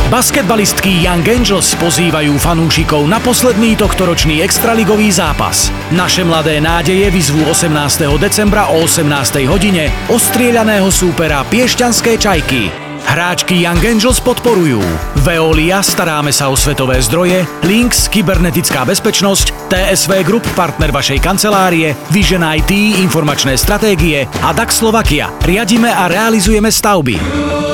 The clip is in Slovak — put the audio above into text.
Basketbalistky Young Angels pozývajú fanúšikov na posledný tohtoročný extraligový zápas. Naše mladé nádeje vyzvú 18. decembra o 18. hodine ostrieľaného súpera Piešťanské Čajky. Hráčky Young Angels podporujú Veolia, staráme sa o svetové zdroje, Lynx, kybernetická bezpečnosť, TSV Group, partner vašej kancelárie, Vision IT, informačné stratégie a DAX Slovakia. Riadime a realizujeme stavby.